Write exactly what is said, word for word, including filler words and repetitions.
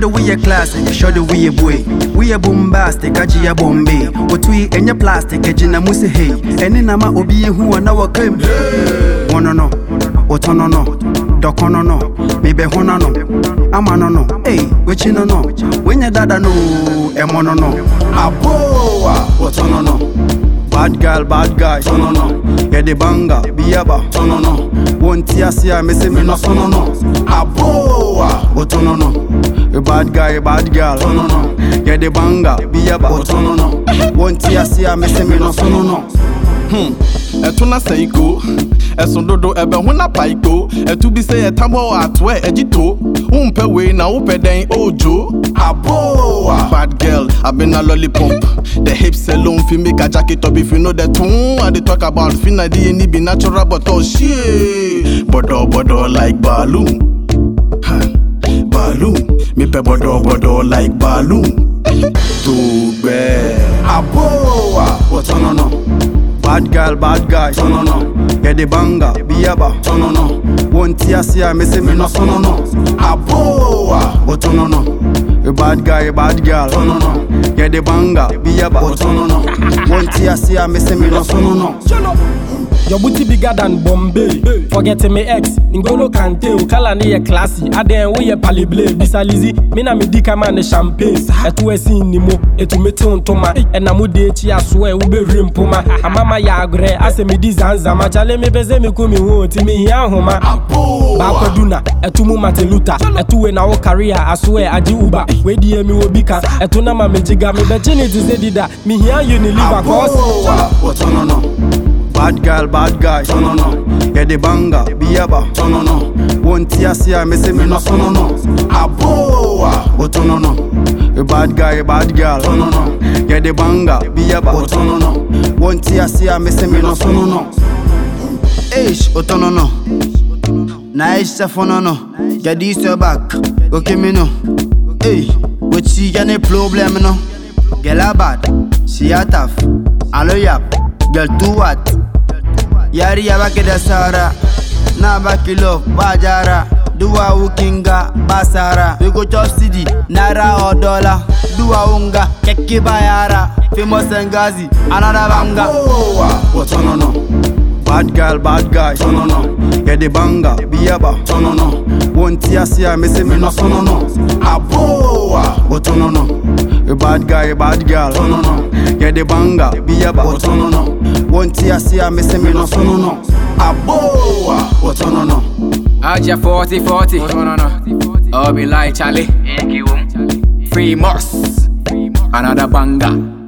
the way a classic, show the way a boy. We a bombastic, a Gia Bombay. What we in your plastic, a Gina Musi hey. And in Nama Obi who are now came. One no, what no no, Doc no no, maybe one no, I'm no no, hey, which no no. When your dada no, a mono no, a boa, what no no. Bad girl, bad guy, so no no. Yeah, the banga, biaba, so no no. Won't tia sia, missing me no, so no no. A boa, what no no. A bad guy, a bad girl, so no no. Yeah, the banga, biaba, so no no. Won't tia sia, missing me no, so no no. Hmm. Etuna seiko, esondodo ebe huna paiko. Etu bi se etambo atwe ejito. Umpe we na upe den ojo. Aboa. Bad girl, I been a lollipop. The hips alone fi make a jacket up if you know the tune. And they talk about finna D N E be natural but oh shit. Bodo bodo like balloon. Huh. Balloon. Me pe bodo bodo like balloon. Too bad. Aboa. What no no. Bad girl, bad guy, so no no. Yeah, the banga, biaba, so no no. Won't tia sia, missing me no, so no no. Aboa, but no no. A bad guy, a bad girl, so no no. Yeah, the banga, biaba, but no no. Won't tia sia, missing me no, so no no. Your booty bigger than Bombay. Forgetting me ex, N'Golo Kante, Ukala ni ye classy. Aden we ye palible, bisalizi. Mina me dika man the champagne. Etu we sin ni mo, etu me te ontoma. Ena mu de chi aswe ube rimpoma. Amama ya agre, ase mi di zanza. Machale me pese mi kumi ho, ti mi hiya homa. Bako duna, etu mu mateluta. Etu we na wo career, aswe aji uba. We di ye mi wobika, etu na ma me jiga. Me bechini ti se dida, mi hiya Unilever cause. What no no. Bad girl, bad guy, so no no. Yeah, the banga, biaba, so no no. Won't tia sia, missing me no, so no no. Aboa, but no no. A bad guy, a bad girl, so no no. Yeah, the banga, biaba, but no no. Won't tia sia, missing me no, so no no. Eish, but no no. Nice, for no no. Get this your back, okay me no. Hey, but she got a problem no. Get a bad, she a tough. Allo yap, girl do what? Yari yabake da sara, na baki love bajara. Dua ukinga basara, we go chop city, naira or dollar. Dua unga keki bayara, famous Ngazi, another banga. What no no? Bad girl, bad guy, so no no. Yeah, the banga, biaba, so no no. Won't tia sia, missing me no, so no no. Aboa, what no no. A bad guy, a bad girl, so no no. Yeah, the banga, biaba, so no no. Won't tia sia, missing me no, so no no. Aboa, what no no. Aja forty forty, no no no. Oh, be like Charlie. Free Moss, another banga.